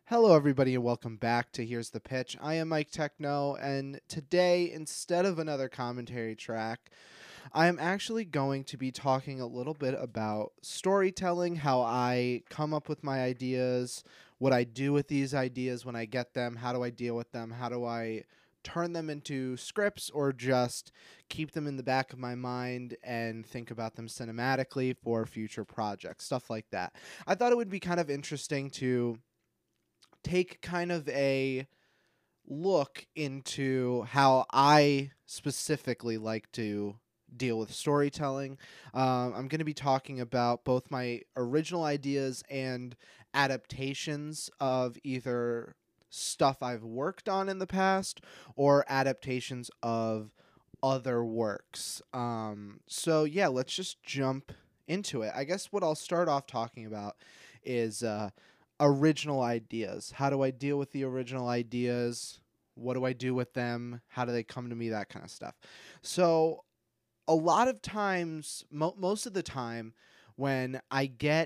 Hello, everybody, and welcome back to Here's the Pitch. I am Mike Techno, and today, instead of another commentary track, I am actually going to be talking a little bit about storytelling, how I come up with my ideas, what I do with these ideas when I get them, how do I deal with them, how do I turn them into scripts, or just keep them in the back of my mind and think about them cinematically for future projects, stuff like that. I thought it would be kind of interesting to take kind of a look into how I specifically like to deal with storytelling. I'm going to be talking about both my original ideas and adaptations of either stuff I've worked on in the past or adaptations of other works. So let's just jump into it. I guess what I'll start off talking about is original ideas. How do I deal with the original ideas? What do I do with them? How do they come to me? That kind of stuff. So, a lot of times, most of the time, when I get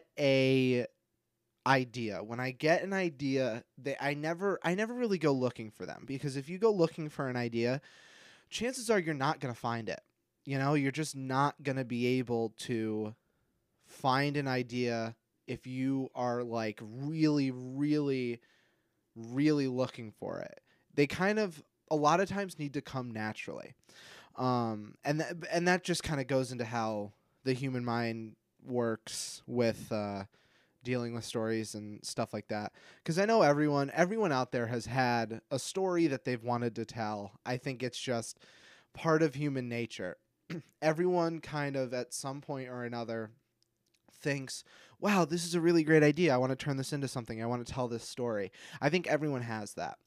when I get an idea, I never really go looking for them, because if you go looking for an idea, chances are you're not gonna find it. You're just not gonna be able to find an idea if you are like really, really, really looking for it. They kind of a lot of times need to come naturally. And that just kind of goes into how the human mind works with dealing with stories and stuff like that. Because I know everyone out there has had a story that they've wanted to tell. I think it's just part of human nature. Everyone kind of at some point or another thinks, wow, this is a really great idea. I want to turn this into something. I want to tell this story. I think everyone has that.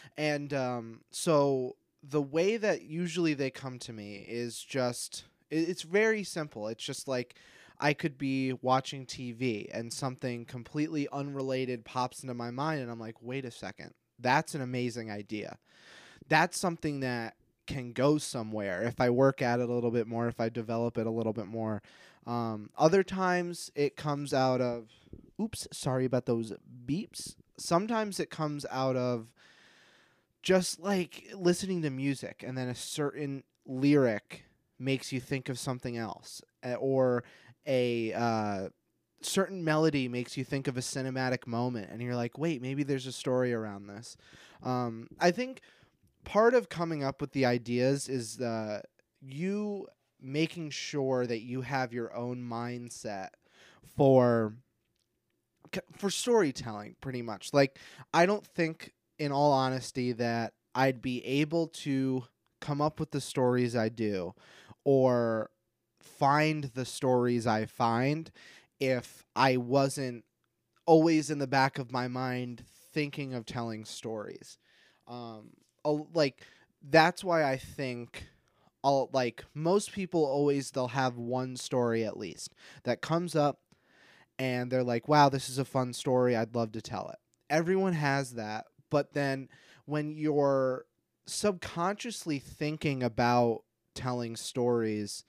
And so the way that usually they come to me is just, it's very simple. It's just like I could be watching TV and something completely unrelated pops into my mind, and I'm like, wait a second. That's an amazing idea. That's something that can go somewhere if I work at it a little bit more, if I develop it a little bit more. Other times it comes out of, oops, sorry about those beeps. Sometimes it comes out of just like listening to music, and then a certain lyric makes you think of something else, or a certain melody makes you think of a cinematic moment, and you're like, wait, maybe there's a story around this. I think part of coming up with the ideas is you making sure that you have your own mindset for for storytelling, pretty much. Like, I don't think, in all honesty, that I'd be able to come up with the stories I do, or find the stories I find, if I wasn't always in the back of my mind thinking of telling stories. Um, like, that's why I think like most people always, they'll have one story at least that comes up, and they're like, wow, this is a fun story. I'd love to tell it. Everyone has that. But then when you're subconsciously thinking about telling stories,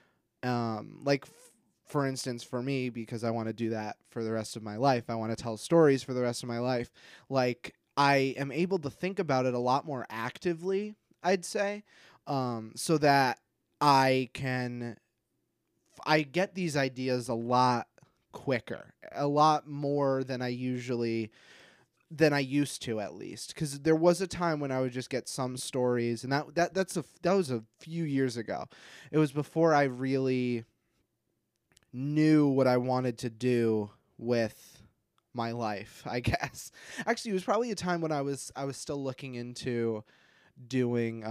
for instance, for me, because I want to do that for the rest of my life, I want to tell stories for the rest of my life. Like, I am able to think about it a lot more actively, I'd say, so that I can I get these ideas a lot quicker, a lot more than I used to, at least. Because there was a time when I would just get some stories, and that was a few years ago. It was before I really knew what I wanted to do with my life, I guess. Actually, it was probably a time when I was still looking into doing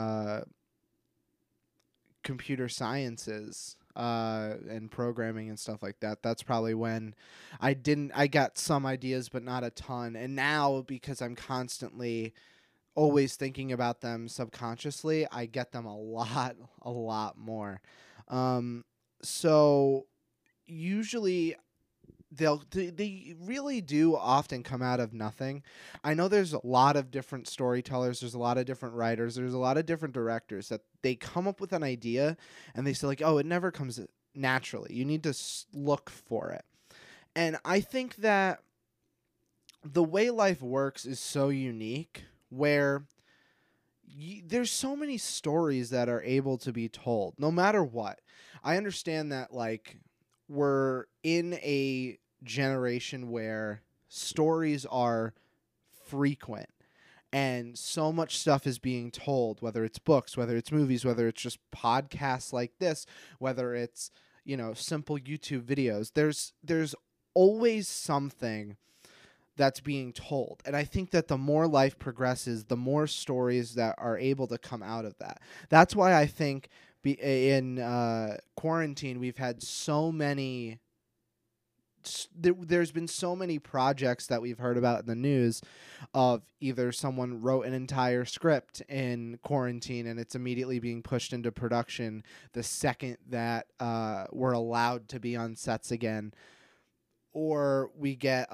computer sciences and programming and stuff like that. That's probably when I got some ideas, but not a ton. And now, because I'm constantly always thinking about them subconsciously, I get them a lot more. Um, so usually they really do often come out of nothing. I know there's a lot of different storytellers, there's a lot of different writers, there's a lot of different directors that they come up with an idea, and they say like, "Oh, it never comes naturally. You need to look for it." And I think that the way life works is so unique where there's so many stories that are able to be told no matter what. I understand that, like, we're in a generation where stories are frequent and so much stuff is being told, whether it's books, whether it's movies, whether it's just podcasts like this, whether it's, simple YouTube videos. There's always something that's being told. And I think that the more life progresses, the more stories that are able to come out of that. That's why I think in quarantine, we've had so many. There's been so many projects that we've heard about in the news of either someone wrote an entire script in quarantine and it's immediately being pushed into production the second that we're allowed to be on sets again, or we get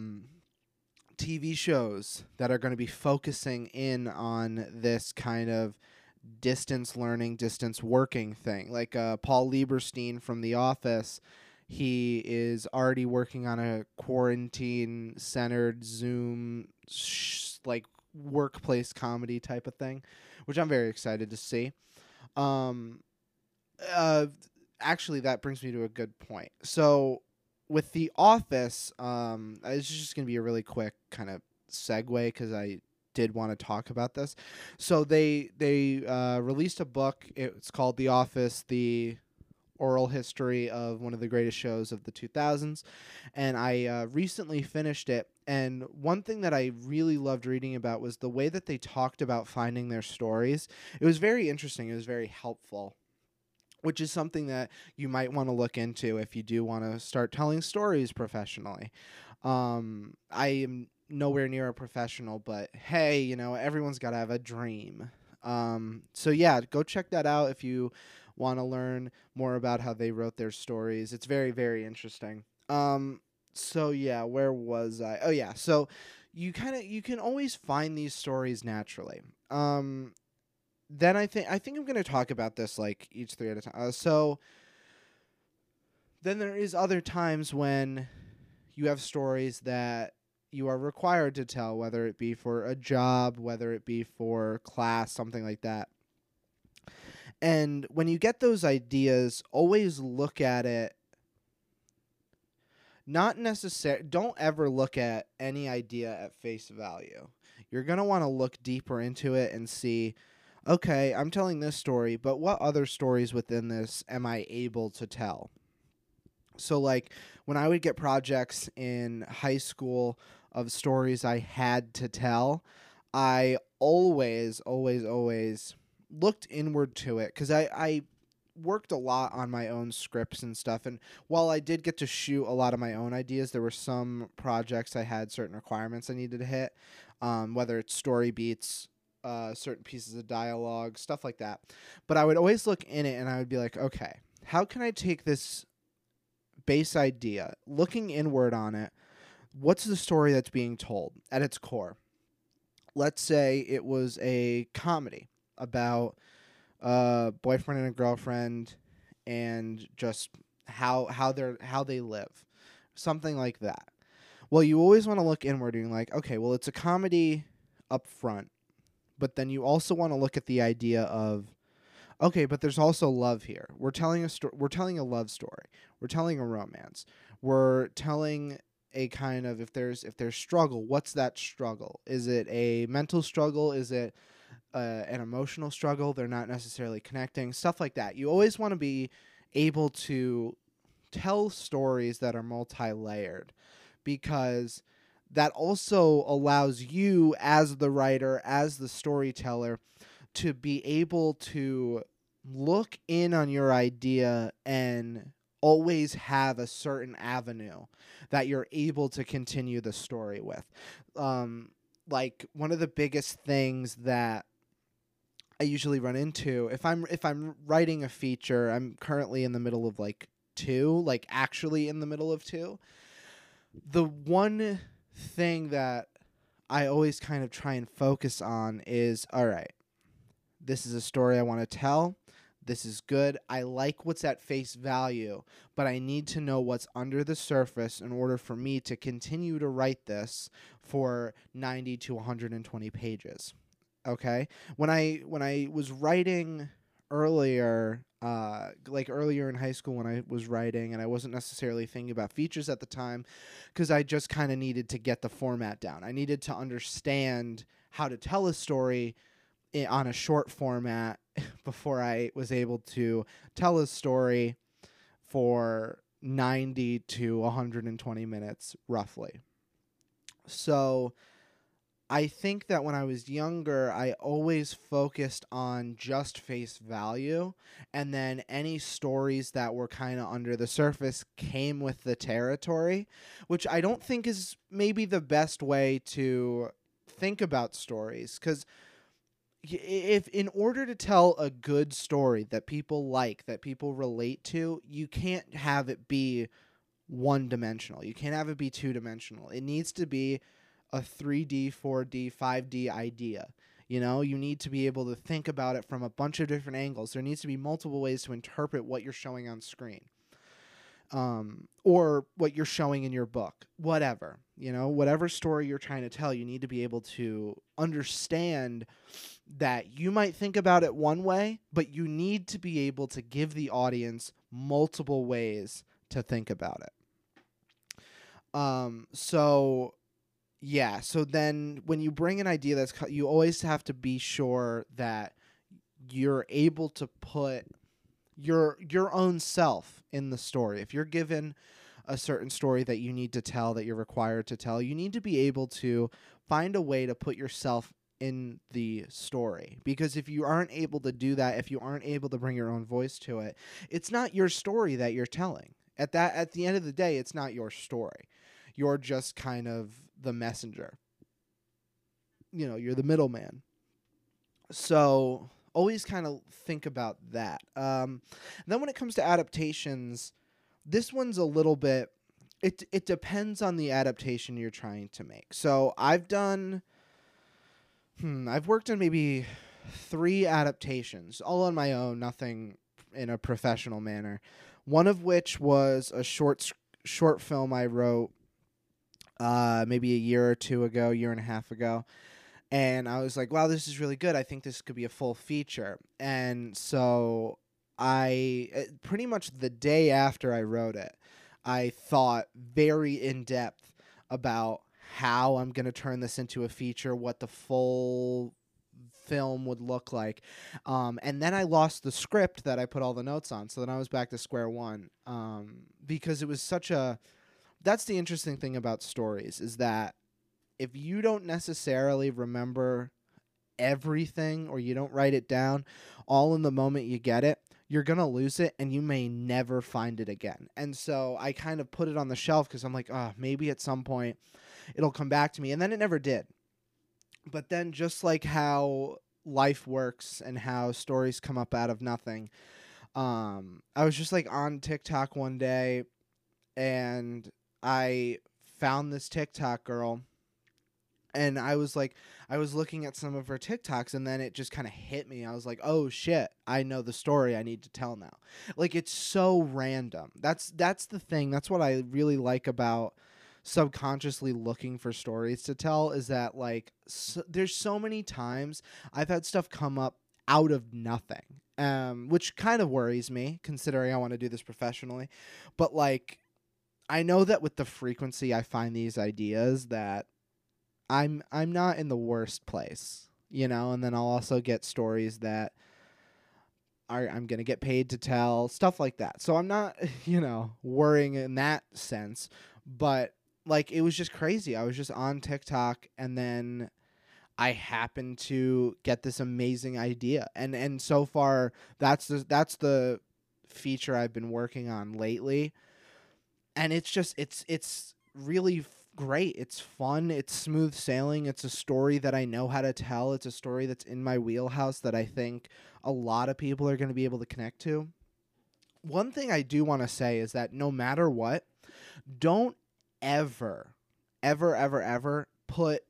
TV shows that are going to be focusing in on this kind of distance learning, distance working thing. Like Paul Lieberstein from The Office, he is already working on a quarantine centered Zoom like workplace comedy type of thing, which I'm very excited to see. Um, uh, Actually, that brings me to a good point. So with The Office, it's just going to be a really quick kind of segue because I did want to talk about this. So they released a book. It's called The Office: The Oral History of One of the Greatest Shows of the 2000s, and I recently finished it. And one thing that I really loved reading about was the way that they talked about finding their stories. It was very interesting. It was very helpful, which is something that you might want to look into if you do want to start telling stories professionally. I am nowhere near a professional, but hey, everyone's got to have a dream. So yeah, go check that out if you want to learn more about how they wrote their stories. It's very, very interesting. So yeah, where was I? Oh yeah, so you can always find these stories naturally. Then I think I'm going to talk about this like each three at a time. So then there is other times when you have stories that you are required to tell, whether it be for a job, whether it be for class, something like that. And when you get those ideas, always look at it. Not necessary. Don't ever look at any idea at face value. You're going to want to look deeper into it and see, okay, I'm telling this story, but what other stories within this am I able to tell? So, like, when I would get projects in high school of stories I had to tell, I always, always, always looked inward to it because I worked a lot on my own scripts and stuff. And while I did get to shoot a lot of my own ideas, there were some projects I had certain requirements I needed to hit, whether it's story beats, certain pieces of dialogue, stuff like that. But I would always look in it and I would be like, okay, how can I take this base idea, looking inward on it? What's the story that's being told at its core? Let's say it was a comedy about a boyfriend and a girlfriend and just how they live, something like that. Well, you always want to look inward and like, okay, well, it's a comedy up front, but then you also want to look at the idea of, okay, but there's also love here. We're telling we're telling a love story. We're telling a romance. We're telling a kind of, if there's struggle, what's that struggle? Is it a mental struggle? Is it an emotional struggle? They're not necessarily connecting. Stuff like that. You always want to be able to tell stories that are multi-layered, because that also allows you as the writer, as the storyteller, to be able to look in on your idea and always have a certain avenue that you're able to continue the story with. Like one of the biggest things that I usually run into if I'm writing a feature, I'm currently in the middle of like two, like actually in the middle of two. The one thing that I always kind of try and focus on is, all right, this is a story I want to tell. This is good. I like what's at face value, but I need to know what's under the surface in order for me to continue to write this for 90 to 120 pages. Okay? When I was writing earlier, like earlier in high school when I was writing, and I wasn't necessarily thinking about features at the time because I just kind of needed to get the format down. I needed to understand how to tell a story on a short format before I was able to tell a story for 90 to 120 minutes roughly. So I think that when I was younger, I always focused on just face value, and then any stories that were kind of under the surface came with the territory, which I don't think is maybe the best way to think about stories, because if in order to tell a good story that people like, that people relate to, you can't have it be one dimensional. You can't have it be two dimensional. It needs to be a 3D, 4D, 5D idea. You know, you need to be able to think about it from a bunch of different angles. There needs to be multiple ways to interpret what you're showing on screen. Or what you're showing in your book, whatever, you know, whatever story you're trying to tell, you need to be able to understand that you might think about it one way, but you need to be able to give the audience multiple ways to think about it. So yeah, so then when you bring an idea you always have to be sure that you're able to put your own self in the story. If you're given a certain story that you need to tell, that you're required to tell, you need to be able to find a way to put yourself in the story. Because if you aren't able to do that, if you aren't able to bring your own voice to it, it's not your story that you're telling. At the end of the day, it's not your story. You're just kind of the messenger. You know, you're the middleman. So always kind of think about that. Then when it comes to adaptations, this one's a little bit. It depends on the adaptation you're trying to make. So I've worked on maybe 3 adaptations, all on my own, nothing in a professional manner. One of which was a short film I wrote maybe a year or two ago, year and a half ago. And I was like, wow, this is really good. I think this could be a full feature. And so pretty much the day after I wrote it, I thought very in depth about how I'm going to turn this into a feature, what the full film would look like. And then I lost the script that I put all the notes on. So then I was back to square one because it was that's the interesting thing about stories, is that if you don't necessarily remember everything or you don't write it down all in the moment you get it, you're going to lose it and you may never find it again. And so I kind of put it on the shelf because I'm like, maybe at some point it'll come back to me. And then it never did. But then just like how life works and how stories come up out of nothing, I was just like on TikTok one day and I found this TikTok girl. And I was looking at some of her TikToks, and then it just kind of hit me. I was like, oh shit, I know the story I need to tell now. Like, it's so random. That's the thing. That's what I really like about subconsciously looking for stories to tell, is that like there's so many times I've had stuff come up out of nothing, which kind of worries me considering I want to do this professionally. But like, I know that with the frequency I find these ideas, that I'm not in the worst place, you know, and then I'll also get stories that I'm going to get paid to tell, stuff like that. So I'm not, worrying in that sense, but like, it was just crazy. I was just on TikTok and then I happened to get this amazing idea. And so far that's the feature I've been working on lately. And it's just, it's really great. It's fun. It's smooth sailing. It's a story that I know how to tell. It's a story that's in my wheelhouse that I think a lot of people are going to be able to connect to. One thing I do want to say is that no matter what, don't ever put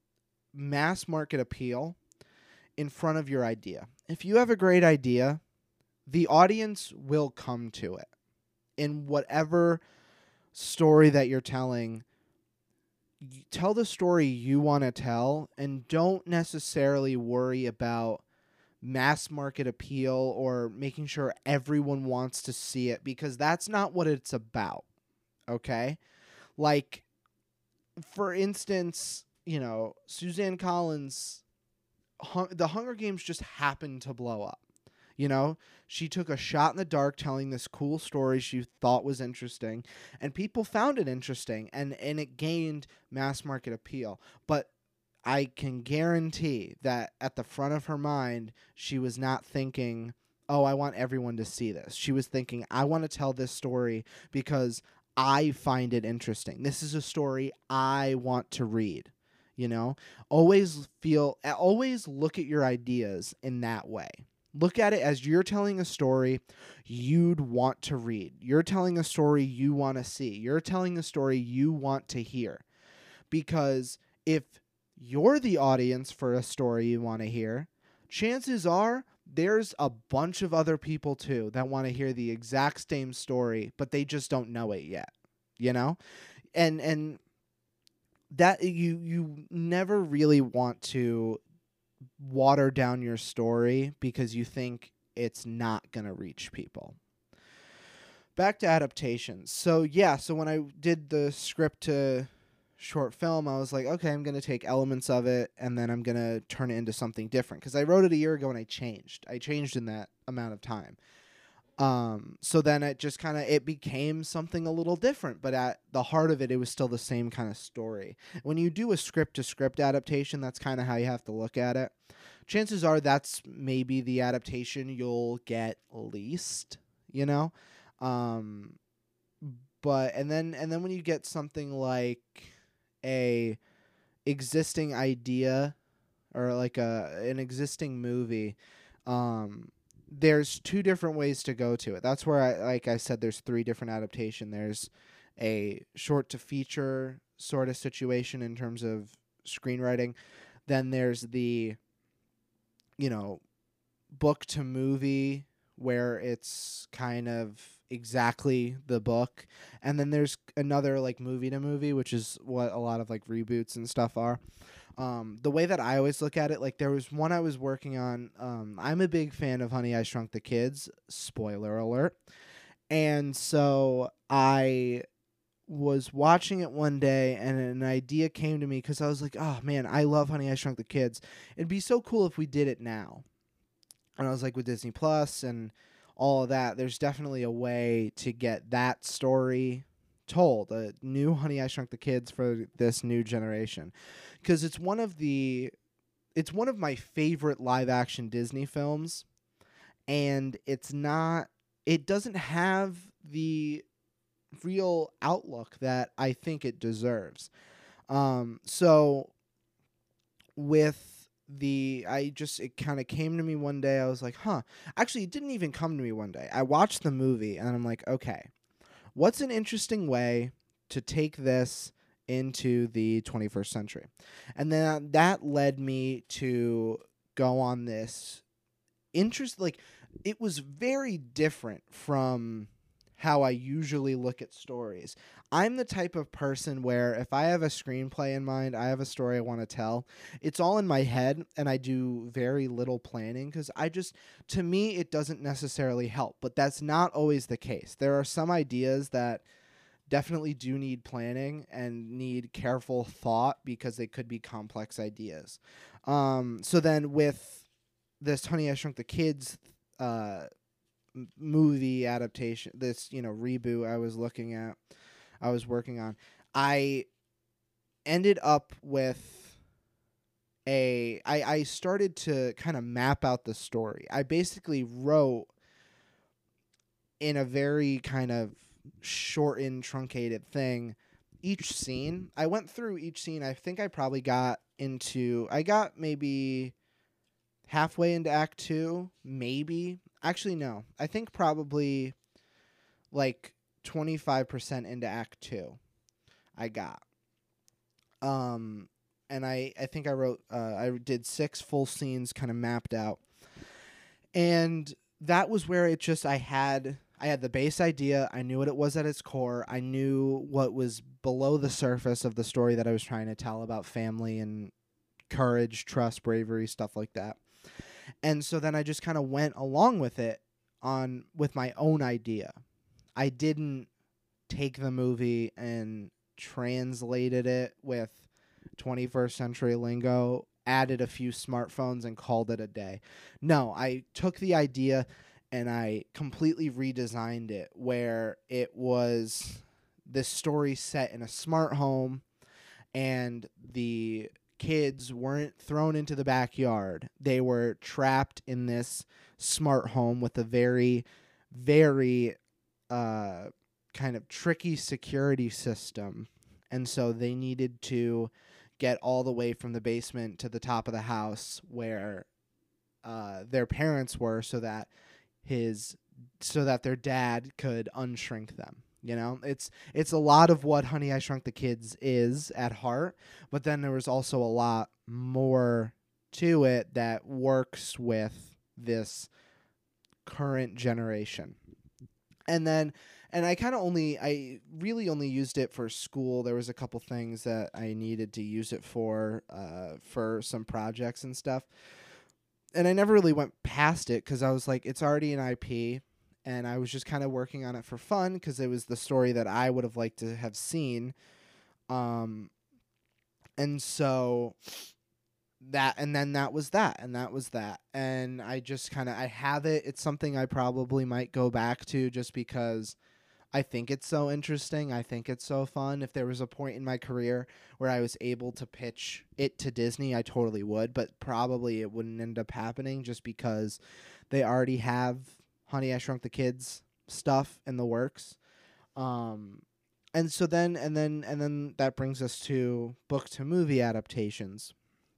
mass market appeal in front of your idea. If you have a great idea, the audience will come to it. In whatever story that you're telling, tell the story you want to tell, and don't necessarily worry about mass market appeal or making sure everyone wants to see it, because that's not what it's about. Okay? Like, for instance, Suzanne Collins, the Hunger Games just happened to blow up. She took a shot in the dark telling this cool story she thought was interesting, and people found it interesting, and it gained mass market appeal. But I can guarantee that at the front of her mind, she was not thinking, oh, I want everyone to see this. She was thinking, I want to tell this story because I find it interesting. This is a story I want to read. Always look at your ideas in that way. Look at it as you're telling a story you'd want to read. You're telling a story you want to see. You're telling a story you want to hear. Because if you're the audience for a story you want to hear, chances are there's a bunch of other people too that want to hear the exact same story, but they just don't know it yet. And that you never really want to water down your story because you think it's not going to reach people. Back to adaptations. So when I did the script to short film, I was like, okay, I'm going to take elements of it and then I'm going to turn it into something different, because I wrote it a year ago and I changed in that amount of time. So then it just it became something a little different, but at the heart of it, it was still the same kind of story. When you do a script to script adaptation, that's kind of how you have to look at it. Chances are that's maybe the adaptation you'll get least, but and then when you get something like a existing idea or like an existing movie, there's two different ways to go to it. That's where like I said, there's three different adaptation. There's a short to feature sort of situation in terms of screenwriting. Then there's the, book to movie, where it's kind of exactly the book. And then there's another like movie to movie, which is what a lot of like reboots and stuff are. The way that I always look at it, like there was one I was working on. I'm a big fan of Honey, I Shrunk the Kids. Spoiler alert. And so I was watching it one day and an idea came to me, because I was like, oh man, I love Honey, I Shrunk the Kids. It'd be so cool if we did it now. And I was like, with Disney Plus and all of that, there's definitely a way to get that story told, a new Honey, I Shrunk the Kids for this new generation, because it's one of my favorite live action Disney films, and it doesn't have the real outlook that I think it deserves. So with it kind of came to me one day. I was like, actually it didn't even come to me one day. I watched the movie and I'm like, okay, what's an interesting way to take this into the 21st century? And then that led me to go on this interest. Like, it was very different from how I usually look at stories. I'm the type of person where if I have a screenplay in mind, I have a story I want to tell, it's all in my head and I do very little planning, because to me, it doesn't necessarily help. But that's not always the case. There are some ideas that definitely do need planning and need careful thought because they could be complex ideas. So then with this Honey, I Shrunk the Kids movie adaptation, this reboot I was working on, I ended up with I started to kind of map out the story. I basically wrote in a very kind of shortened, truncated thing each scene. I went through each scene. I think I probably got maybe halfway into Act 2, maybe. Actually, no. I think probably like 25% into Act 2 I got. And I think I wrote, I did 6 full scenes kind of mapped out. And that was where it just I had the base idea. I knew what it was at its core. I knew what was below the surface of the story that I was trying to tell about family and courage, trust, bravery, stuff like that. And so then I just kind of went along with it on with my own idea. I didn't take the movie and translated it with 21st century lingo, added a few smartphones and called it a day. No, I took the idea and I completely redesigned it where it was this story set in a smart home and the kids weren't thrown into the backyard. They were trapped in this smart home with a very, very kind of tricky security system. And so they needed to get all the way from the basement to the top of the house where their parents were so that their dad could unshrink them. You know, it's a lot of what Honey I Shrunk the Kids is at heart, but then there was also a lot more to it that works with this current generation. And then I really only used it for school. There was a couple things that I needed to use it for some projects and stuff. And I never really went past it because I was like, it's already an IP, and I was just kind of working on it for fun because it was the story that I would have liked to have seen. Um, and so and then that was that, and that was that, and I just kind of I have it. It's something I probably might go back to just because I think it's so interesting. I think it's so fun. If there was a point in my career where I was able to pitch it to Disney, I totally would, but probably it wouldn't end up happening just because they already have Honey, I Shrunk the Kids stuff in the works. And so then that brings us to book to movie adaptations.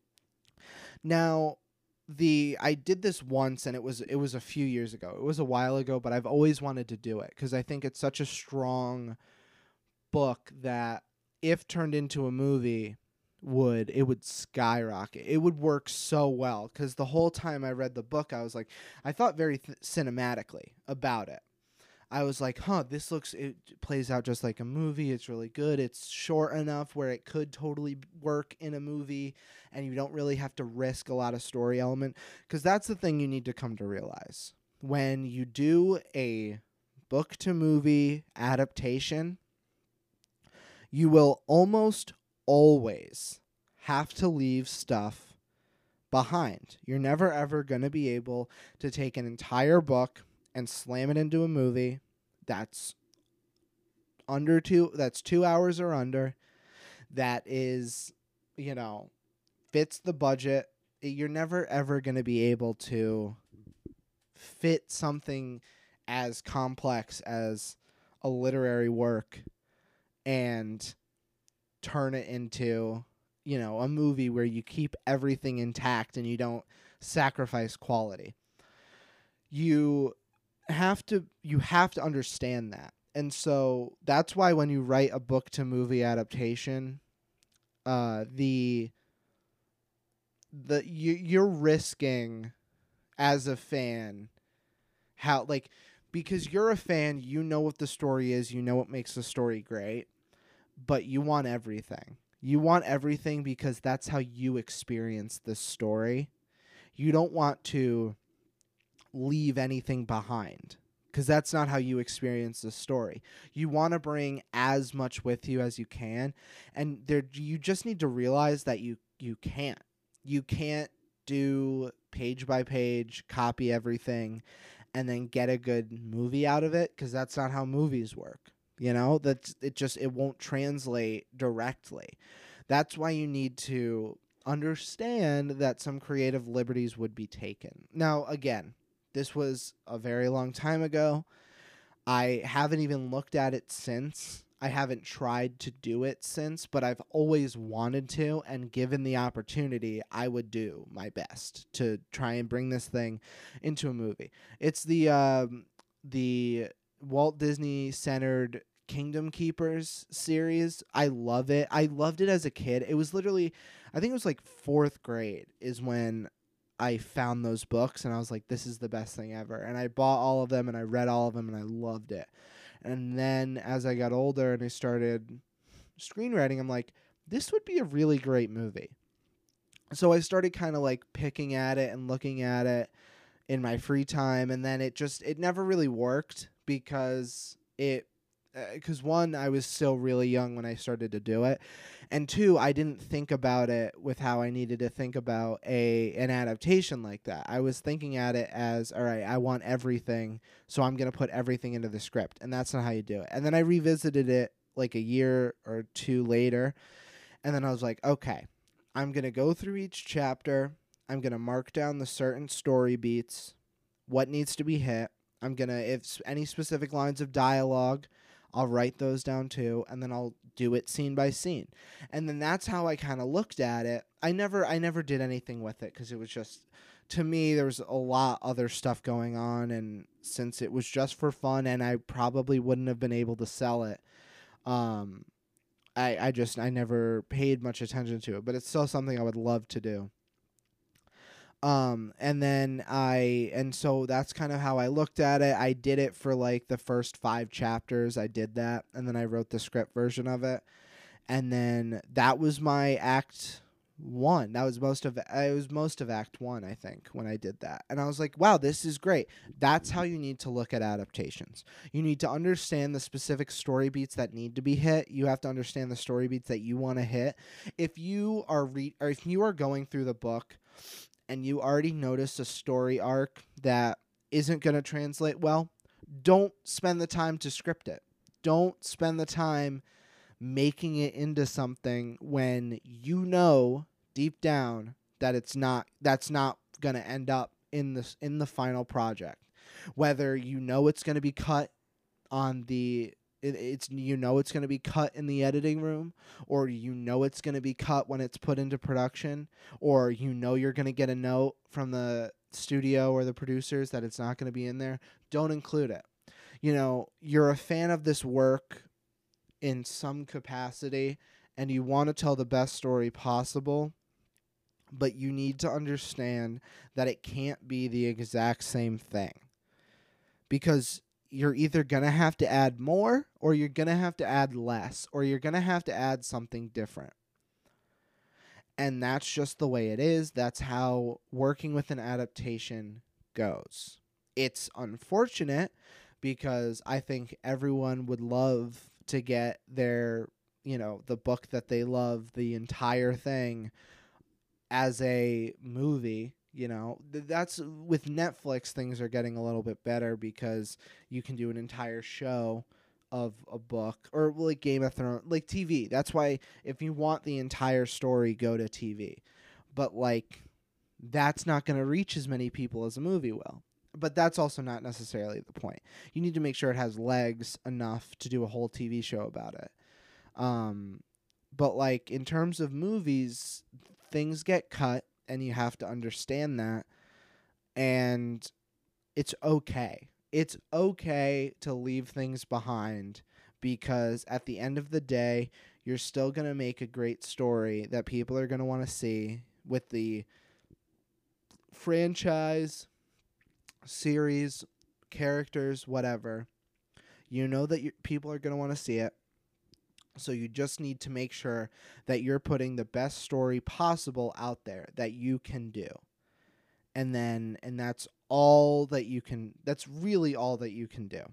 Now, I did this once and it was a few years ago. It was a while ago, but I've always wanted to do it cuz I think it's such a strong book that if turned into a movie would skyrocket. It would work so well cuz the whole time I read the book I was like I thought very cinematically about it. I was like, "Huh, it plays out just like a movie. It's really good. It's short enough where it could totally work in a movie and you don't really have to risk a lot of story element because that's the thing you need to come to realize. When you do a book to movie adaptation, you will almost always have to leave stuff behind. You're never ever going to be able to take an entire book and slam it into a movie that's that's 2 hours or under, that is, fits the budget. You're never ever going to be able to fit something as complex as a literary work and turn it into, a movie where you keep everything intact and you don't sacrifice quality. You have to understand that. And so that's why when you write a book to movie adaptation, you're risking as a fan how because you're a fan, you know what the story is, you know what makes the story great, but you want everything. You want everything because that's how you experience this story. You don't want to leave anything behind because that's not how you experience the story. You want to bring as much with you as you can, and you just need to realize that you can't. You can't do page by page, copy everything, and then get a good movie out of it because that's not how movies work. It won't translate directly. That's why you need to understand that some creative liberties would be taken. Now, again, this was a very long time ago. I haven't even looked at it since. I haven't tried to do it since, but I've always wanted to, and given the opportunity, I would do my best to try and bring this thing into a movie. It's the Walt Disney centered Kingdom Keepers series. I love it. I loved it as a kid. It was literally, I think it was like 4th grade is when I found those books and I was like, this is the best thing ever. And I bought all of them and I read all of them and I loved it. And then as I got older and I started screenwriting, I'm like, this would be a really great movie. So I started kind of like picking at it and looking at it in my free time, and then it never really worked because one, I was still really young when I started to do it, and two, I didn't think about it with how I needed to think about an adaptation like that. I was thinking at it as, all right, I want everything, so I'm going to put everything into the script, and that's not how you do it. And then I revisited it like a year or two later, and then I was like, okay, I'm going to go through each chapter. I'm going to mark down the certain story beats, what needs to be hit. I'm going to, if any specific lines of dialogue, I'll write those down too, and then I'll do it scene by scene. And then that's how I kind of looked at it. I never did anything with it because it was just, to me, there was a lot other stuff going on, and since it was just for fun and I probably wouldn't have been able to sell it, I never paid much attention to it, but it's still something I would love to do. And so that's kind of how I looked at it. I did it for like the first 5 chapters. I did that, and then I wrote the script version of it. And then that was my act 1. It was most of act 1, I think, when I did that. And I was like, wow, this is great. That's how you need to look at adaptations. You need to understand the specific story beats that need to be hit. You have to understand the story beats that you want to hit. If you are if you are going through the book and you already notice a story arc that isn't going to translate well, don't spend the time to script it. Don't spend the time making it into something when you know deep down that that's not going to end up in the final project. Whether you know it's going to be cut on it's going to be cut in the editing room, or it's going to be cut when it's put into production, or you're going to get a note from the studio or the producers that it's not going to be in there. Don't include it. You're a fan of this work in some capacity and you want to tell the best story possible, but you need to understand that it can't be the exact same thing, because you're either going to have to add more, or you're going to have to add less, or you're going to have to add something different. And that's just the way it is. That's how working with an adaptation goes. It's unfortunate because I think everyone would love to get their, the book that they love, the entire thing, as a movie. That's with Netflix, things are getting a little bit better because you can do an entire show of a book, or like Game of Thrones, like TV. That's why if you want the entire story, go to TV. But like, that's not going to reach as many people as a movie will. But that's also not necessarily the point. You need to make sure it has legs enough to do a whole TV show about it. But like in terms of movies, things get cut, and you have to understand that. And it's okay. It's okay to leave things behind, because at the end of the day, you're still going to make a great story that people are going to want to see with the franchise, series, characters, whatever. That people are going to want to see it. So you just need to make sure that you're putting the best story possible out there that you can do. And that's all that you can, that's really all that you can do.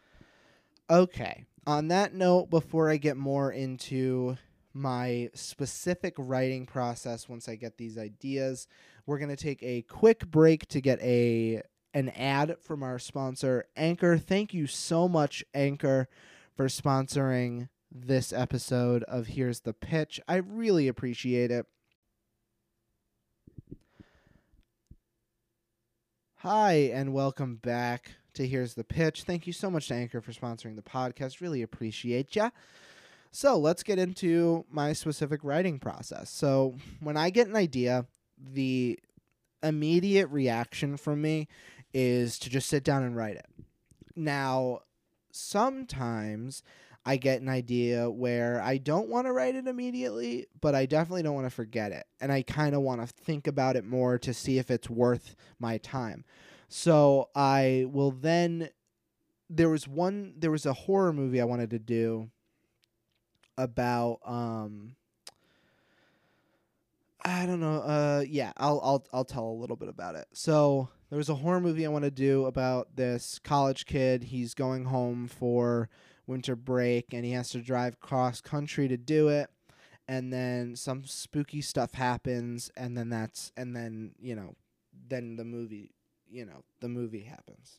Okay. On that note, before I get more into my specific writing process, once I get these ideas, we're going to take a quick break to get an ad from our sponsor, Anchor. Thank you so much, Anchor, for sponsoring this episode of Here's the Pitch. I really appreciate it. Hi, and welcome back to Here's the Pitch. Thank you so much to Anchor for sponsoring the podcast. Really appreciate ya. So let's get into my specific writing process. So when I get an idea, the immediate reaction from me is to just sit down and write it. Now, sometimes I get an idea where I don't want to write it immediately, but I definitely don't want to forget it. And I kind of want to think about it more to see if it's worth my time. So I will then there was a horror movie I wanted to do about I don't know. Yeah, I'll tell a little bit about it. So there was a horror movie I want to do about this college kid. He's going home for winter break, and he has to drive cross country to do it. And then some spooky stuff happens, and then then the movie happens.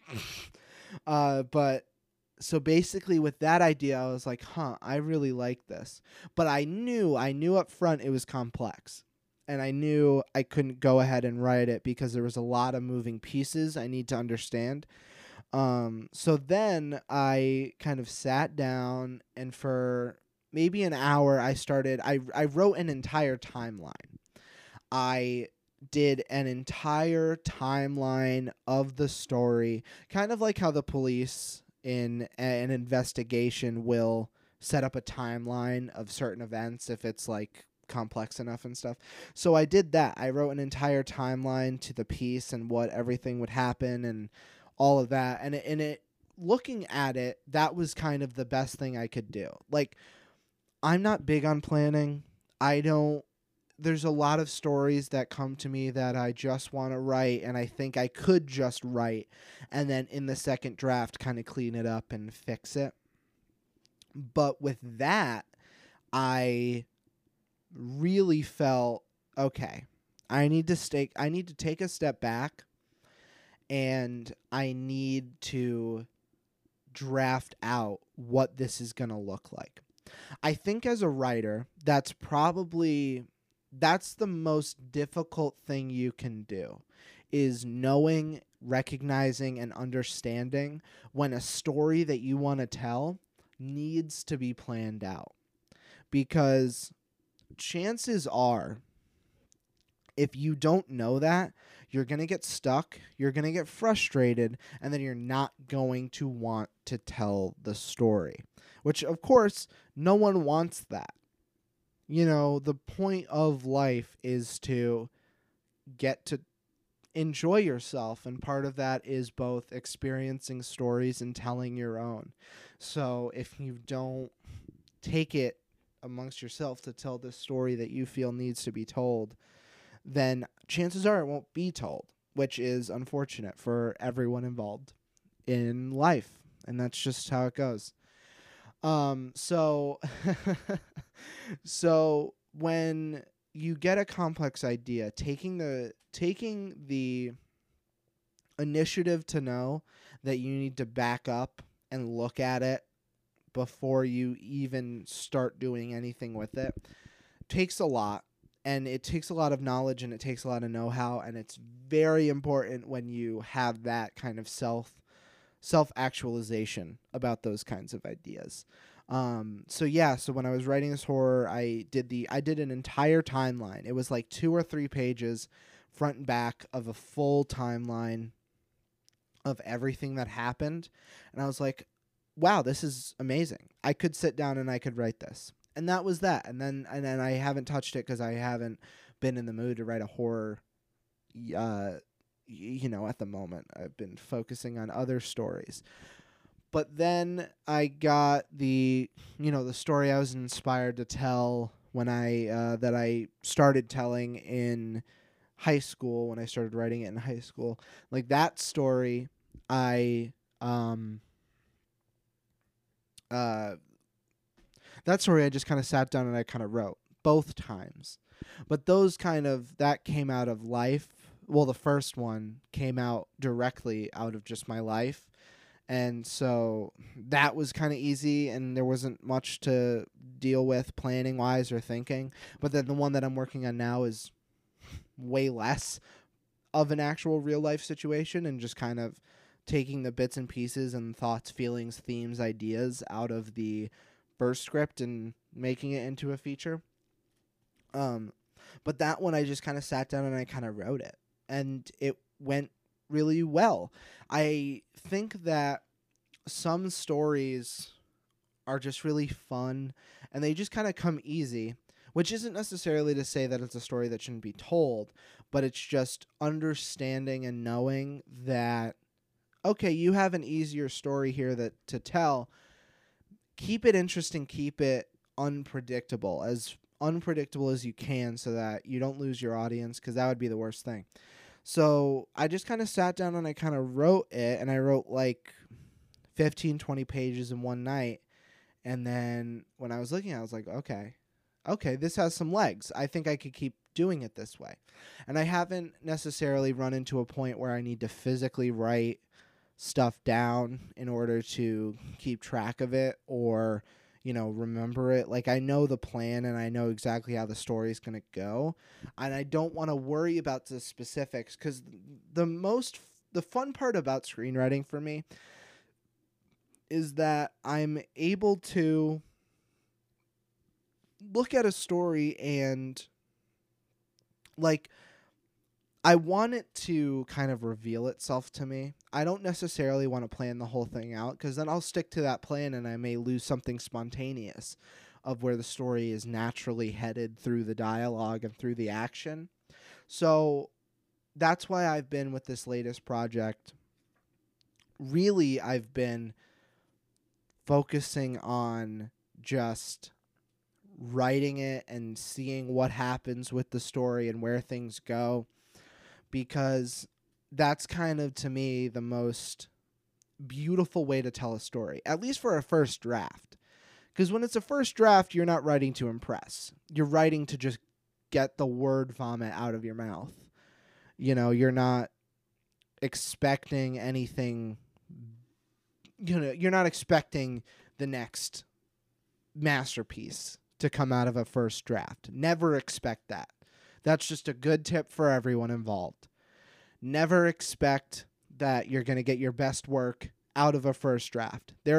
But so basically with that idea, I was like, I really like this. But I knew up front it was complex. And I knew I couldn't go ahead and write it because there was a lot of moving pieces I need to understand. So then I kind of sat down, and for maybe an hour I wrote an entire timeline. I did an entire timeline of the story, kind of like how the police in an investigation will set up a timeline of certain events if it's like complex enough and stuff. So I did that. I wrote an entire timeline to the piece and what everything would happen and all of that. And it looking at it, that was kind of the best thing I could do. Like, I'm not big on planning. I don't There's a lot of stories that come to me that I just want to write, and I think I could just write and then in the second draft kind of clean it up and fix it. But with that, I really felt, okay, I need to take a step back, and I need to draft out what this is going to look like. I think as a writer, that's the most difficult thing you can do, is knowing, recognizing, and understanding when a story that you want to tell needs to be planned out. Because chances are, if you don't know that, you're going to get stuck, you're going to get frustrated, and then you're not going to want to tell the story. Which, of course, no one wants that. The point of life is to get to enjoy yourself, and part of that is both experiencing stories and telling your own. So if you don't take it amongst yourself to tell this story that you feel needs to be told, then chances are it won't be told, which is unfortunate for everyone involved in life, and that's just how it goes. So so when you get a complex idea, taking the initiative to know that you need to back up and look at it before you even start doing anything with it takes a lot, and it takes a lot of knowledge, and it takes a lot of know-how, and it's very important when you have that kind of self-actualization about those kinds of ideas. So when I was writing this horror, I did an entire timeline. It was like 2 or 3 pages, front and back, of a full timeline of everything that happened. And I was like, wow, this is amazing. I could sit down and I could write this. And that was that. And then I haven't touched it because I haven't been in the mood to write a horror, at the moment. I've been focusing on other stories. But then I got the story I was inspired to tell when that I started telling in high school, when I started writing it in high school. Like, that story, that story I just kind of sat down and I kind of wrote both times. But that came out of life. Well, the first one came out directly out of just my life. And so that was kind of easy, and there wasn't much to deal with planning-wise or thinking. But then the one that I'm working on now is way less of an actual real-life situation, and just kind of taking the bits and pieces and thoughts, feelings, themes, ideas out of the first script and making it into a feature. But that one I just kind of sat down and I kind of wrote it, and it went really well. I think that some stories are just really fun, and they just kind of come easy, which isn't necessarily to say that it's a story that shouldn't be told, but it's just understanding and knowing that, okay, you have an easier story here that to tell. Keep it interesting, keep it unpredictable as you can, so that you don't lose your audience, because that would be the worst thing. So I just kind of sat down and I kind of wrote it, and I wrote like 15, 20 pages in one night. And then when I was looking, I was like, okay, this has some legs. I think I could keep doing it this way. And I haven't necessarily run into a point where I need to physically write stuff down in order to keep track of it, or remember it. Like, I know the plan and I know exactly how the story is going to go, and I don't want to worry about the specifics, because the fun part about screenwriting for me is that I'm able to look at a story and, like, I want it to kind of reveal itself to me. I don't necessarily want to plan the whole thing out, because then I'll stick to that plan and I may lose something spontaneous of where the story is naturally headed through the dialogue and through the action. So that's why I've been with this latest project. Really, I've been focusing on just writing it and seeing what happens with the story and where things go, because that's kind of, to me, the most beautiful way to tell a story, at least for a first draft. Because when it's a first draft, you're not writing to impress. You're writing to just get the word vomit out of your mouth. You're not expecting anything. You're not expecting the next masterpiece to come out of a first draft. Never expect that. That's just a good tip for everyone involved. Never expect that you're going to get your best work out of a first draft. There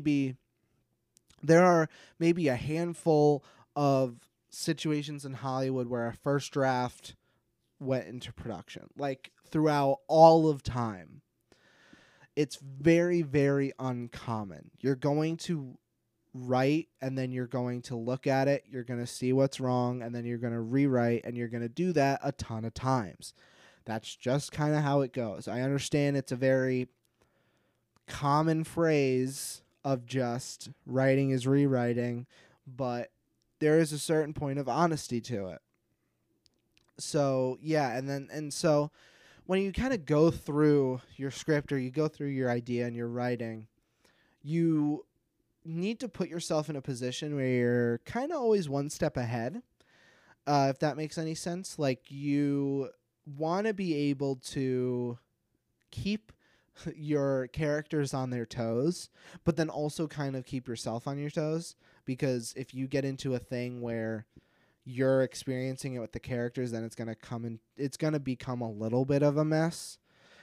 are maybe a handful of situations in Hollywood where a first draft went into production, like throughout all of time. It's very, very uncommon. You're going to write, and then you're going to look at it, you're going to see what's wrong, and then you're going to rewrite, and you're going to do that a ton of times. That's just kind of how it goes. I understand it's a very common phrase of just writing is rewriting, but there is a certain point of honesty to it. So, yeah, and so when you kind of go through your script, or you go through your idea and your writing, you need to put yourself in a position where you're kind of always one step ahead, if that makes any sense. Like, you want to be able to keep your characters on their toes, but then also kind of keep yourself on your toes, because if you get into a thing where you're experiencing it with the characters, then it's going to become a little bit of a mess.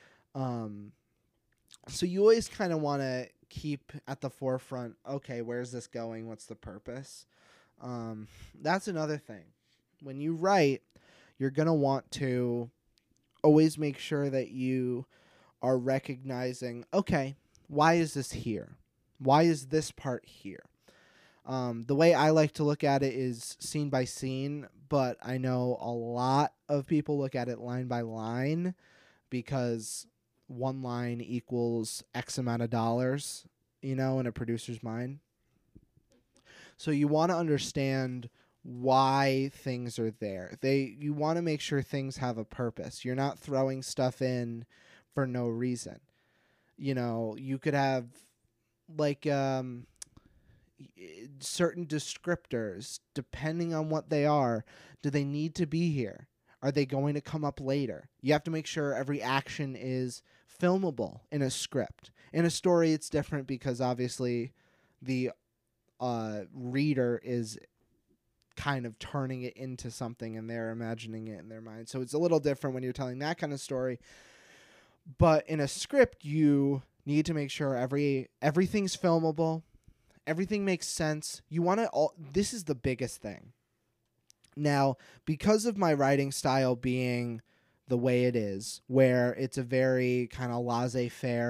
So you always kind of want to keep at the forefront, okay, where's this going? What's the purpose? That's another thing. When you write, you're going to want to always make sure that you are recognizing, okay, why is this here? Why is this part here? The way I like to look at it is scene by scene, but I know a lot of people look at it line by line, because one line equals X amount of dollars, in a producer's mind. So you want to understand why things are there. You want to make sure things have a purpose. You're not throwing stuff in for no reason. You could have like certain descriptors, depending on what they are. Do they need to be here? Are they going to come up later? You have to make sure every action is filmable in a script. In a story, it's different, because obviously the reader is kind of turning it into something, and they're imagining it in their mind. So it's a little different when you're telling that kind of story. But in a script, you need to make sure everything's filmable. Everything makes sense. This is the biggest thing. Now, because of my writing style being the way it is, where it's a very kind of laissez-faire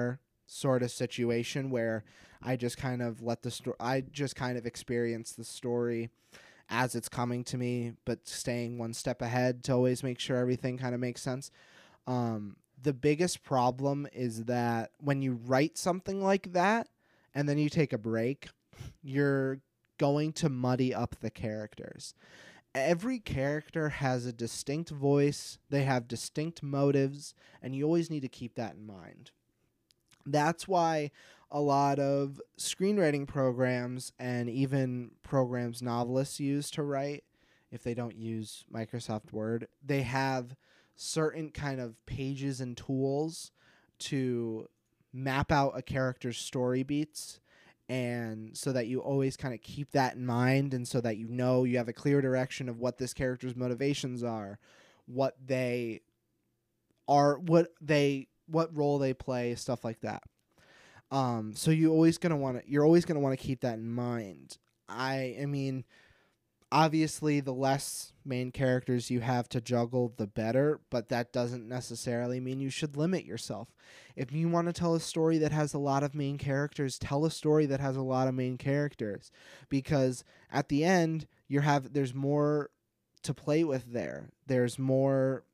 sort of situation where I just kind of I just kind of experience the story as it's coming to me, but staying one step ahead to always make sure everything kind of makes sense. The biggest problem is that when you write something like that and then you take a break, you're going to muddy up the characters. Every character has a distinct voice, they have distinct motives, and you always need to keep that in mind. That's why a lot of screenwriting programs and even programs novelists use to write, if they don't use Microsoft Word, they have certain kind of pages and tools to map out a character's story beats, and so that you always kind of keep that in mind, and so that you know you have a clear direction of what this character's motivations are, what they are, what role they play, stuff like that. So you're always gonna want to keep that in mind. I mean, obviously, the less main characters you have to juggle, the better, but that doesn't necessarily mean you should limit yourself. If you want to tell a story that has a lot of main characters, tell a story that has a lot of main characters, because at the end, there's more to play with there. There's more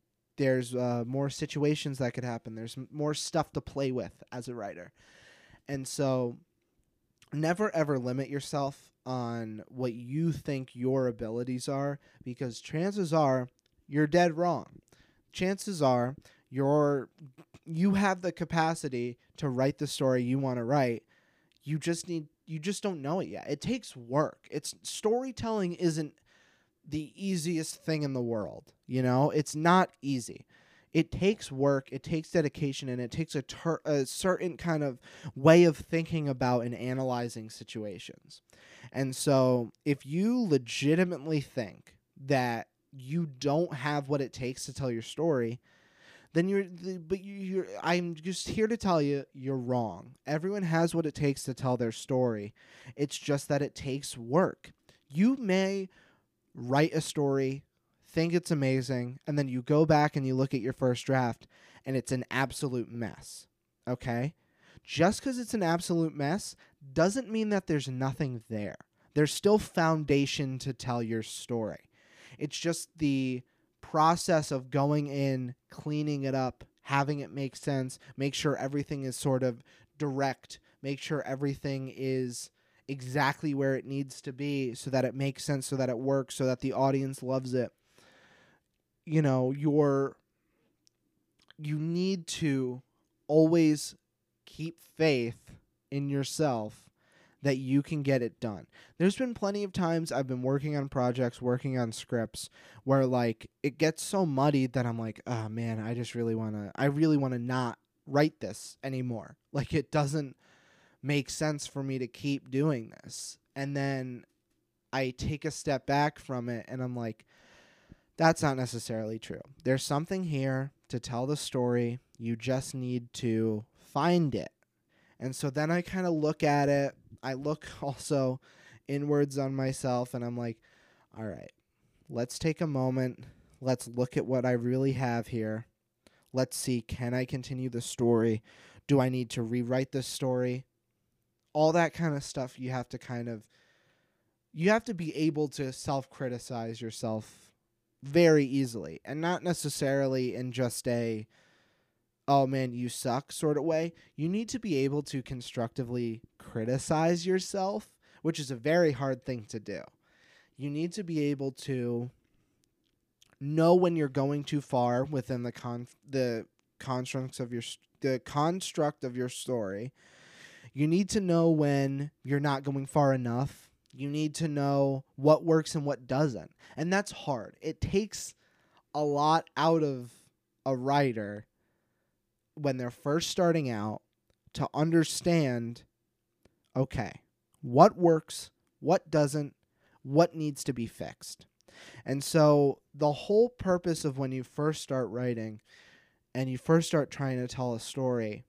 situations that could happen. There's more stuff to play with as a writer. And so never ever limit yourself on what you think your abilities are, because chances are you're dead wrong. Chances are you have the capacity to write the story you want to write. You just don't know it yet. It takes work. Storytelling isn't the easiest thing in the world. It's not easy. It takes work, it takes dedication, and it takes a certain kind of way of thinking about and analyzing situations. And so if you legitimately think that you don't have what it takes to tell your story, then I'm just here to tell you you're wrong. Everyone has what it takes to tell their story. It's just that it takes work. You may write a story, think it's amazing, and then you go back and you look at your first draft and it's an absolute mess. Okay? Just because it's an absolute mess doesn't mean that there's nothing there. There's still foundation to tell your story. It's just the process of going in, cleaning it up, having it make sense, make sure everything is sort of direct, make sure everything is exactly where it needs to be so that it makes sense, so that it works, so that the audience loves it. You need to always keep faith in yourself that you can get it done. There's been plenty of times I've been working on projects, working on scripts, where it gets so muddied that I'm like, oh man, I really want to not write this anymore. It doesn't make sense for me to keep doing this. And then I take a step back from it and I'm like, that's not necessarily true. There's something here to tell the story. You just need to find it. And so then I kind of look at it. I look also inwards on myself and I'm like, all right, let's take a moment. Let's look at what I really have here. Let's see, can I continue the story? Do I need to rewrite this story? All that kind of stuff you have to be able to self-criticize yourself very easily, and not necessarily in just a, oh man, you suck sort of way. You need to be able to constructively criticize yourself, which is a very hard thing to do. You need to be able to know when you're going too far within the construct of your story. You need to know when you're not going far enough. You need to know what works and what doesn't. And that's hard. It takes a lot out of a writer when they're first starting out to understand, okay, what works, what doesn't, what needs to be fixed. And so the whole purpose of when you first start writing and you first start trying to tell a story,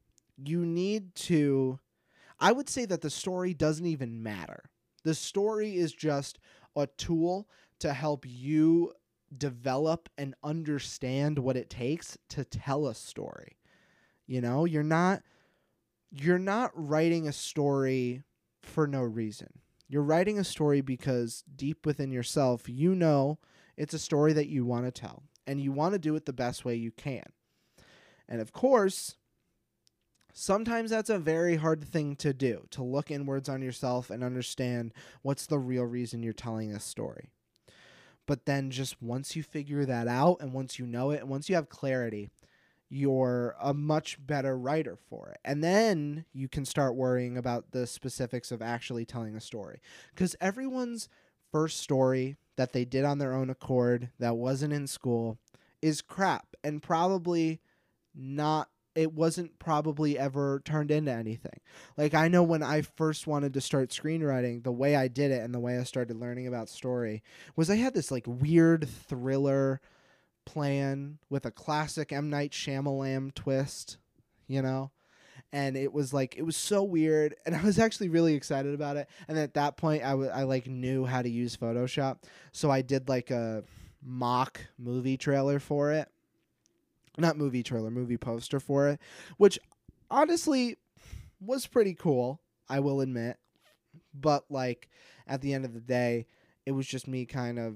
I would say that the story doesn't even matter. The story is just a tool to help you develop and understand what it takes to tell a story. You you're not writing a story for no reason. You're writing a story because deep within yourself, you know it's a story that you want to tell, and you want to do it the best way you can. And of course, sometimes that's a very hard thing to do, to look inwards on yourself and understand what's the real reason you're telling this story. But then just once you figure that out, and once you know it, and once you have clarity, you're a much better writer for it. And then you can start worrying about the specifics of actually telling a story. Because everyone's first story that they did on their own accord that wasn't in school is crap, and probably not, it wasn't probably ever turned into anything. Like, I know when I first wanted to start screenwriting, the way I did it and the way I started learning about story was I had this like weird thriller plan with a classic M. Night Shyamalan twist, you know? And it was like, it was so weird, and I was actually really excited about it. And at that point, I like knew how to use Photoshop, so I did like a mock movie trailer for it. Not movie trailer, movie poster for it, which honestly was pretty cool, I will admit. But like at the end of the day, it was just me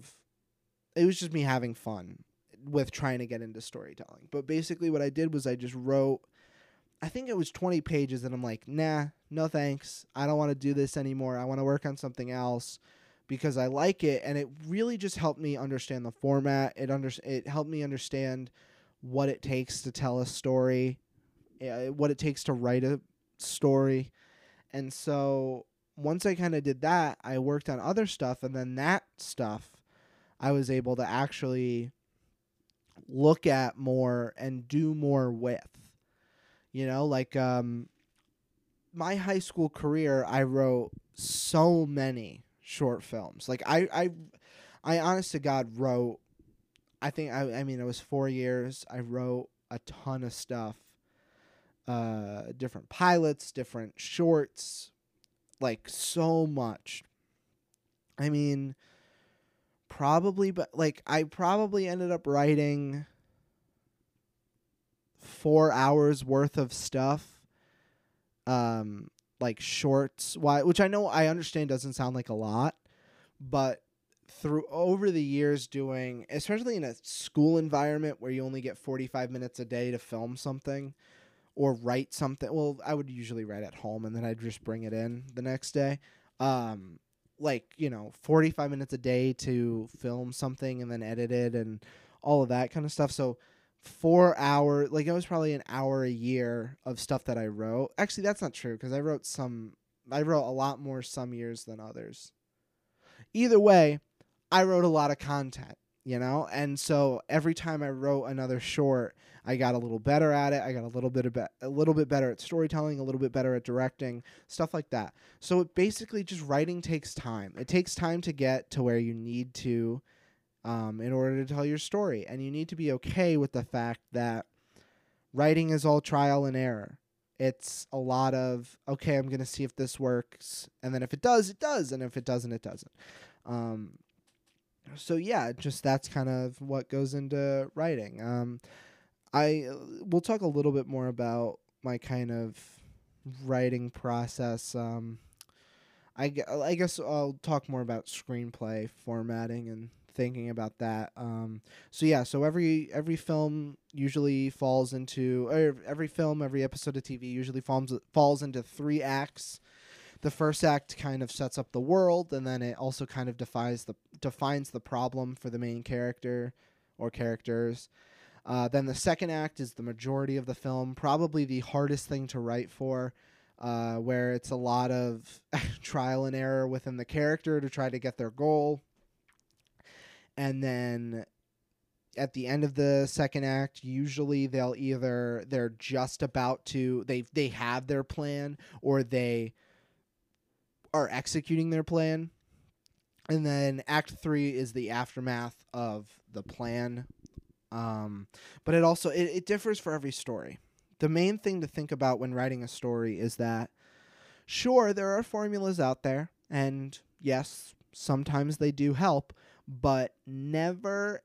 having fun with trying to get into storytelling. But basically what I did was I just wrote, I think it was 20 pages, and I'm like, nah, no thanks. I don't want to do this anymore. I want to work on something else because I like it. And it really just helped me understand the format. It helped me understand what it takes to tell a story, what it takes to write a story. And so once I kind of did that, I worked on other stuff, and then that stuff I was able to actually look at more and do more with. Like my high school career, I wrote so many short films. Like I honest to God wrote, I mean, it was 4 years. I wrote a ton of stuff, different pilots, different shorts, like so much. I mean, probably, but like I probably ended up writing 4 hours worth of stuff, like shorts, which I understand doesn't sound like a lot, but over the years doing, especially in a school environment where you only get 45 minutes a day to film something or write something. Well, I would usually write at home and then I'd just bring it in the next day. 45 minutes a day to film something and then edit it and all of that kind of stuff. So 4 hours, like it was probably an hour a year of stuff that I wrote. Actually, that's not true because I wrote a lot more some years than others. Either way, I wrote a lot of content, and so every time I wrote another short, I got a little better at it. I got a little bit better at storytelling, a little bit better at directing, stuff like that. So it basically just writing takes time. It takes time to get to where you need to, in order to tell your story, and you need to be okay with the fact that writing is all trial and error. It's a lot of, okay, I'm going to see if this works, and then if it does, it does, and if it doesn't, it doesn't. So yeah, just that's kind of what goes into writing. We'll talk a little bit more about my kind of writing process. I guess I'll talk more about screenplay formatting and thinking about that. So every film usually falls into, or every episode of TV usually falls into 3 acts. The first act kind of sets up the world, and then it also kind of defines the problem for the main character or characters. Then the second act is the majority of the film, probably the hardest thing to write for, where it's a lot of trial and error within the character to try to get their goal. And then at the end of the second act, usually they're just about to, they have their plan, or they are executing their plan. And then act 3 is the aftermath of the plan. But it differs for every story. The main thing to think about when writing a story is that, sure, there are formulas out there, and yes, sometimes they do help, but never,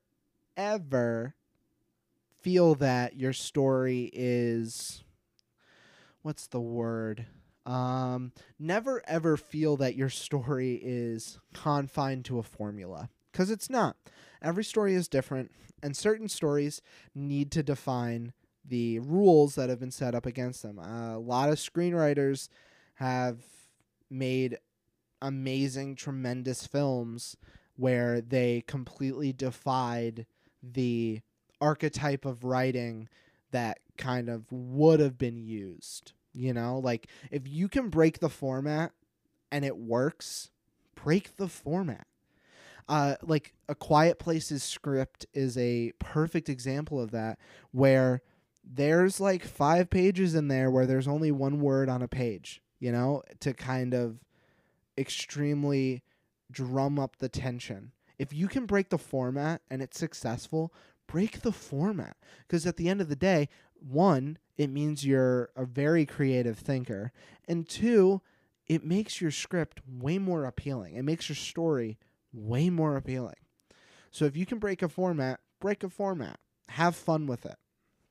ever feel that your story is what's the word? Never ever feel that your story is confined to a formula, because it's not. Every story is different, and certain stories need to define the rules that have been set up against them. A lot of screenwriters have made amazing, tremendous films where they completely defied the archetype of writing that kind of would have been used. You know, like if you can break the format and it works, break the format. Like A Quiet Place's script is a perfect example of that, where there's like 5 pages in there where there's only one word on a page, you know, to kind of extremely drum up the tension. If you can break the format and it's successful, break the format. Because at the end of the day, one, it means you're a very creative thinker. And two, it makes your script way more appealing. It makes your story way more appealing. So if you can break a format, break a format. Have fun with it.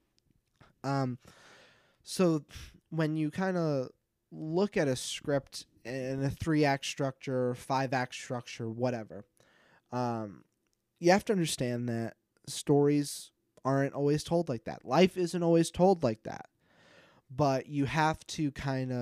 So when you kind of look at a script in a 3-act structure, 5-act structure, whatever, you have to understand that stories aren't always told like that. Life isn't always told like that. But you have to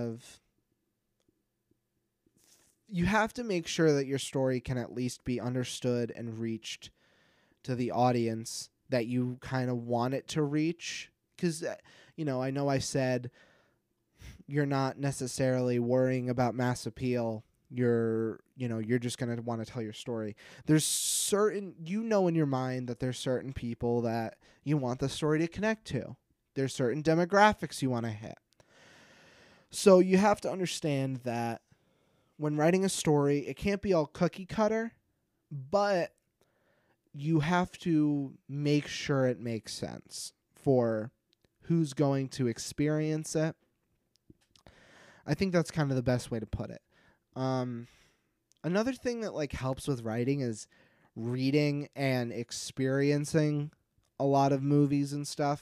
you have to make sure that your story can at least be understood and reached to the audience that you kind of want it to reach. Because, I know I said you're not necessarily worrying about mass appeal. You're just going to want to tell your story. There's certain, in your mind that there's certain people that you want the story to connect to. There's certain demographics you want to hit. So you have to understand that when writing a story, it can't be all cookie cutter, but you have to make sure it makes sense for who's going to experience it. I think that's kind of the best way to put it. Another thing that helps with writing is reading and experiencing a lot of movies and stuff.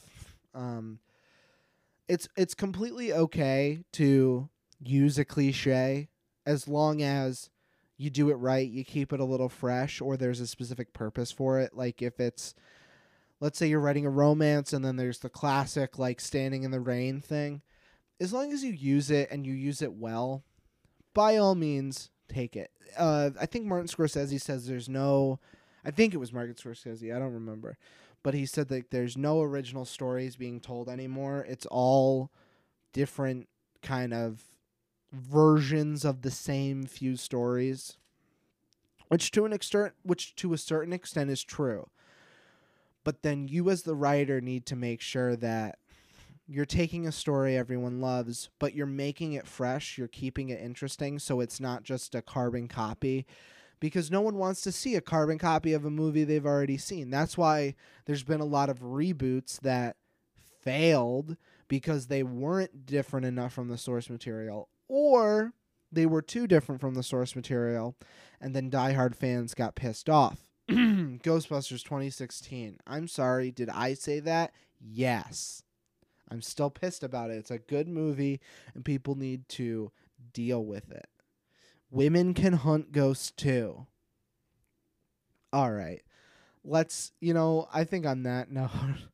It's completely okay to use a cliche as long as you do it right, you keep it a little fresh, or there's a specific purpose for it. Like if it's, let's say you're writing a romance and then there's the classic standing in the rain thing. As long as you use it and you use it well, by all means, take it. I think Martin Scorsese says I think it was Martin Scorsese, I don't remember. But he said that there's no original stories being told anymore. It's all different kind of versions of the same few stories, which to a certain extent is true. But then you as the writer need to make sure that you're taking a story everyone loves, but you're making it fresh, you're keeping it interesting, so it's not just a carbon copy, because no one wants to see a carbon copy of a movie they've already seen. That's why there's been a lot of reboots that failed, because they weren't different enough from the source material, or they were too different from the source material, and then diehard fans got pissed off. Ghostbusters 2016. I'm sorry, did I say that? Yes. I'm still pissed about it. It's a good movie, and people need to deal with it. Women can hunt ghosts too. All right. I think on that note,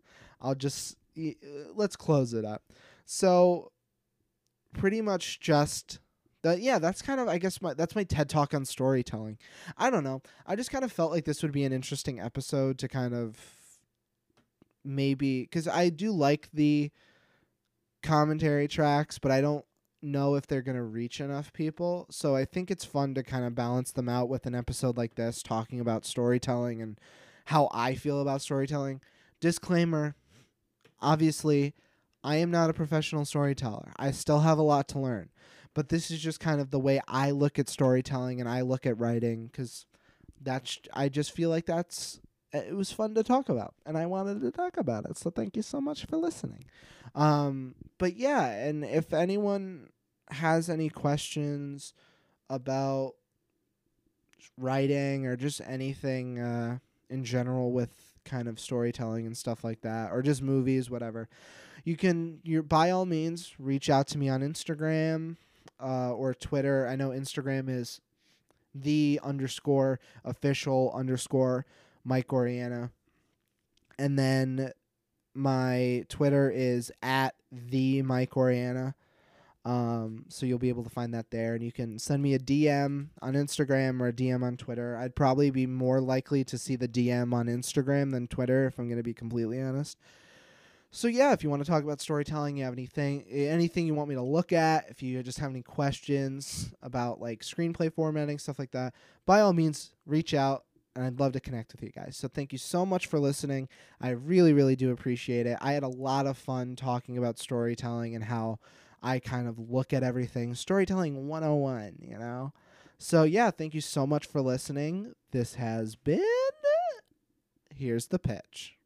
let's close it up. So, pretty much just that's kind of, I guess, that's my TED Talk on storytelling. I don't know. I just kind of felt like this would be an interesting episode to kind of maybe, because I do like the commentary tracks, but I don't know if they're going to reach enough people. So I think it's fun to kind of balance them out with an episode like this, talking about storytelling and how I feel about storytelling. Disclaimer, obviously, I am not a professional storyteller. I still have a lot to learn. But this is just kind of the way I look at storytelling and I look at writing, because I just feel like it was fun to talk about, and I wanted to talk about it. So thank you so much for listening. But yeah, and if anyone has any questions about writing or just anything in general with kind of storytelling and stuff like that, or just movies, whatever, you're by all means reach out to me on Instagram or Twitter. I know Instagram is _official_Mike Oriana. And then my Twitter is at the Mike Oriana. So you'll be able to find that there, and you can send me a DM on Instagram or a DM on Twitter. I'd probably be more likely to see the DM on Instagram than Twitter, if I'm going to be completely honest. So yeah, if you want to talk about storytelling, you have anything you want me to look at, if you just have any questions about like screenplay formatting, stuff like that, by all means, reach out, and I'd love to connect with you guys. So thank you so much for listening. I really, really do appreciate it. I had a lot of fun talking about storytelling and how I kind of look at everything. Storytelling 101, you know? So yeah, thank you so much for listening. This has been Here's the Pitch.